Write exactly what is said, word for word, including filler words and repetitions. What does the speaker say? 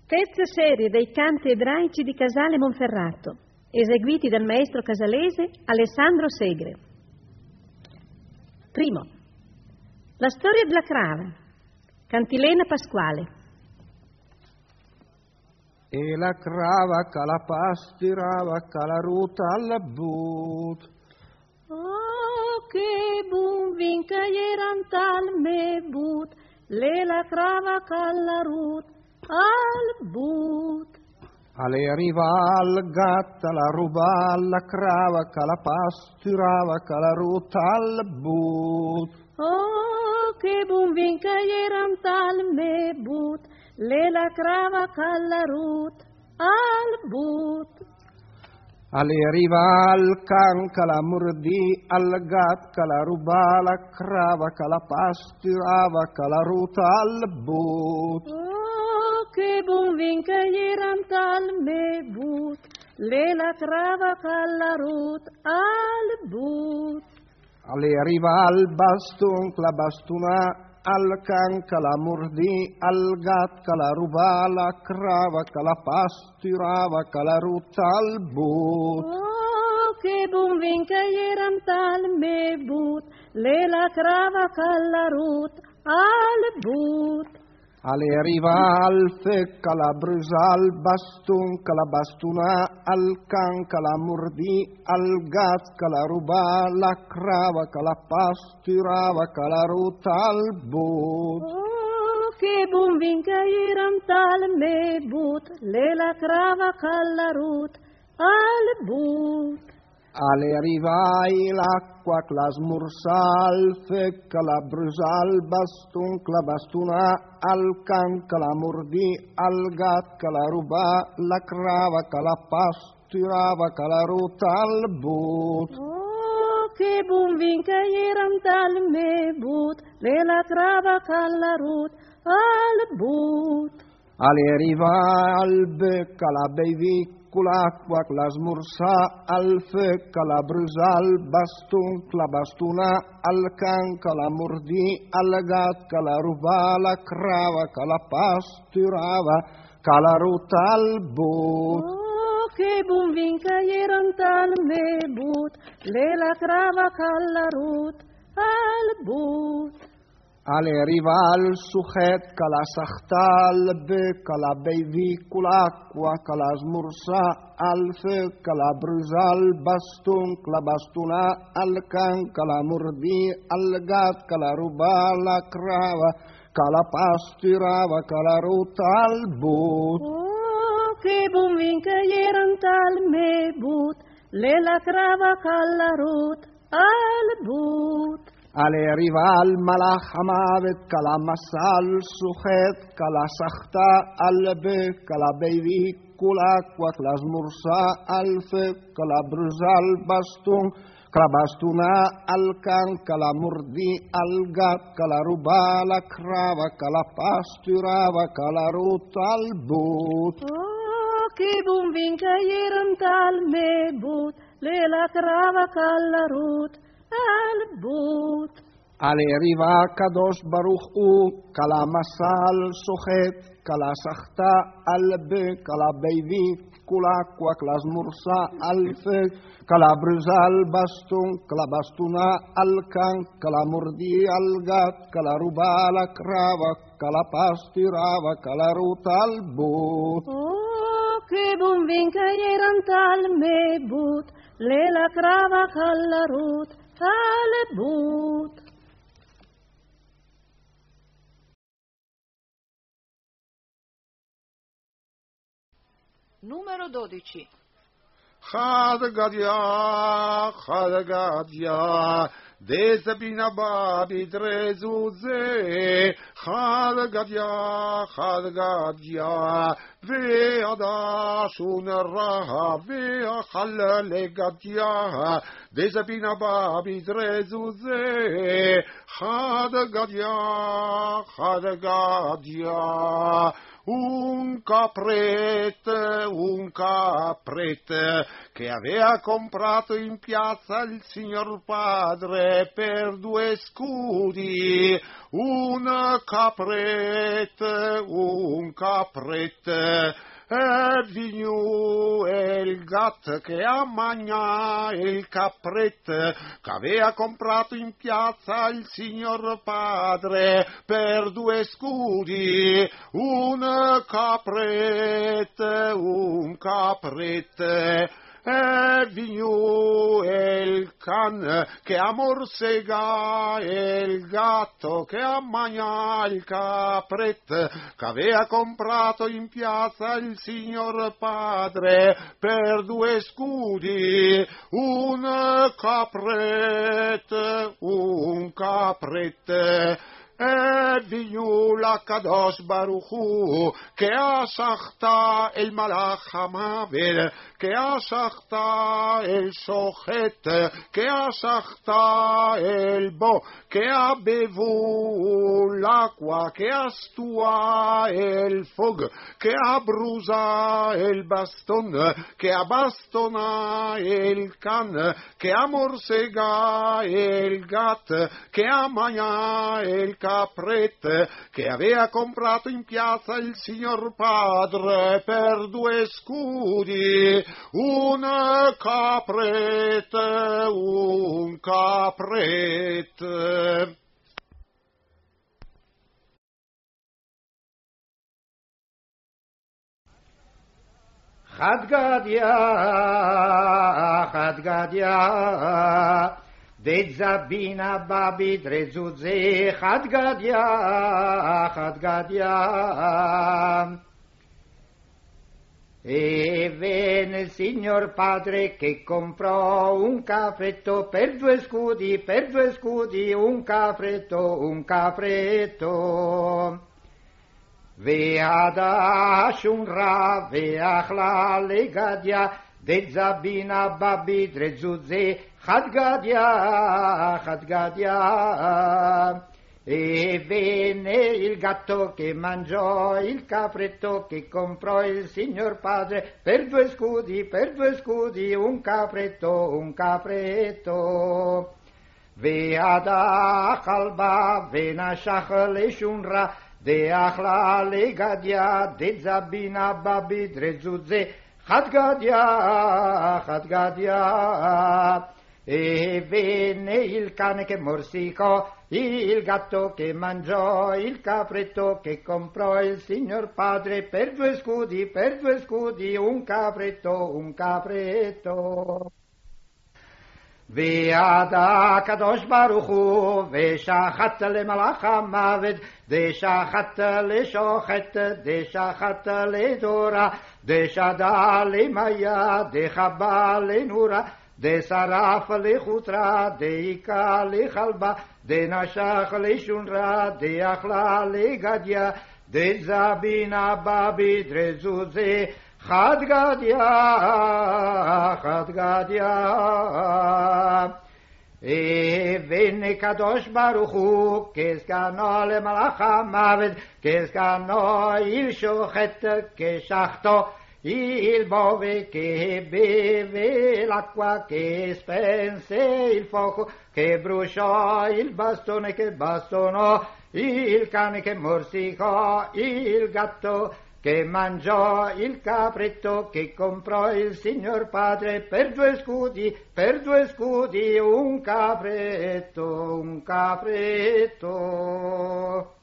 Terza serie dei canti ebraici di Casale Monferrato, eseguiti dal maestro casalese Alessandro Segre. Primo. La storia della crava, Cantilena Pasquale. E la crava che la pastirava, che la ruta alla but. Oh, che bun vin che eran tal me but, le la crava che la ruta al but. Ale arriva al gatto, la ruba alla crava, che la pastirava, che la ruta al but. Oh, che bun vin che eran tal me but, le la crava che la ruta al but. Ale arriva al can, che la mordì, al gatto, che la ruba la crava, che la pastirava, che la ruta al but. Oh, che bun vin che eran tal me but, le la crava che la ruta al but. Ale arriva al baston, che la bastuna, al can, che la mordì, al gatto, che la ruba la crava, che la pastirava, che la ruta al but. Oh, che bun vin che eran tal me but, le la crava che la ruta al but. Ale arriva al fec, che la brusa al baston, che la bastuna, al can, che la mordì, al gatto, che la ruba la crava, che la pastirava, che la ruta al but. Oh, che bun vin che eran tal me but, le la crava che la ruta al but. Ale arriva l'acqua, che la smursa al fec, che la brusa al baston, che la bastuna, al can, che la mordì, al gatto, che la ruba la crava, che la pastirava, che la ruta al but. Oh, che bun vin che eran tal me but, le la crava che la ruta al but. Ale arriva al bec, che la bevi, l'acqua, che la smursa al fec, che la brusa al baston, che la bastuna, al can, che la mordì, al gatto, che la ruba la crava, che la pastirava, che la ruta al but. Oh, che bun vin che eran tal me but, le la crava che la ruta al but. Ale arriva al sujet, che la sachta al bec, che la bevi l'acqua, che la smursa al fec, che la brusa al baston, che la bastuna al can, che la mordì, al gatto, che la ruba la crava, che la pastirava, che la ruta al but. Oh, che bun vin che eran tal me but, le la crava che la ruta al but. Ale arriva al malach amavet, che la massa al sujet, che la sachta al bec, che la bevi l'acqua, che la smursa al fec, che la brusa al baston, che la bastuna al can, che la mordì al gatto, che la ruba la crava, che la pastirava, che la ruta al but. Oh, che bun vin che eran tal me but, le la crava che la ruta al but. Ale arriva Kadosh Baruch U, che la massa al sujet, che la sachta al bec, che la bevi l'acqua, che la smursa al fec, che la brusa al baston, che la bastuna al can, che la mordì al gatto, che la ruba la crava, che la pastirava, che la ruta al but. Oh, che bun vin che eran tal me but, le la crava che la ruta al but. Numero dodici. Chad Gadia, Chad Gadia, Desabina Babi Drezuze, Chad Gadia, Chad Gadia, Veada Shunaraha, Vea Halale Gadia, Desabina Babi Drezuze, Chad Gadia, Chad Gadia, un capret, un capret che aveva comprato in piazza il signor padre per due scudi, un capret, un capret. E vignu e il gat che a magna il capret che aveva comprato in piazza il signor padre per due scudi, un capret, un capret. E vignu e il can che a morsega e il gatto che a magna il capret che aveva comprato in piazza il signor padre per due scudi, un capret, un capret. E vignu la Kadosh Baruch Hu che ha shachta el malach hamavet, che ha shachta el shochet, che ha shachta el bo, che ha bevu l'acqua, che ha stua el fog, che ha brusa el baston, che ha bastona el can, che ha morsega el gat, che ha magna el capret che aveva comprato in piazza il signor padre per due scudi, un capret, un capret. Chad Gadya, Chad Gadya, Dezabina babi drezuze, Chad Gadya, Chad Gadya. E venne il signor padre che comprò un capretto per due scudi, per due scudi, un capretto, un capretto. Veada shunra, veachla legadia, Dezabina babi drezuze, Chad Gadya, Chad Gadya. E venne il gatto che mangiò il capretto che comprò il signor padre per due scudi, per due scudi, un capretto, un capretto. Veada kalba, venashach le shunra, deachla le gadia, dezabina babi drezuze, Chad Gadya, Chad Gadya. E venne il cane che morsicò, il gatto che mangiò, il capretto che comprò il signor padre per due scudi, per due scudi, un capretto, un capretto. Veada Kadosh Baruch Hu, Veshachat le malach hamavet, Deshachat le shochet, Deshachat le dora, Deshada le maya, Dechaba le nura, de saraf le chutra, de ika le chalba, de nashach le shunra, de achla le gadia, de zabina babi drezuze, Chad Gadya, Chad Gadya. E venne Kadosh Baruch Hu che scanò le malach hamavet, che scanò il shochet, che shachto il bove, che beve l'acqua, che spense il fuoco, che bruciò il bastone, che bastonò il cane, che morsicò il gatto, che mangiò il capretto, che comprò il signor padre per due scudi, per due scudi, un capretto, un capretto.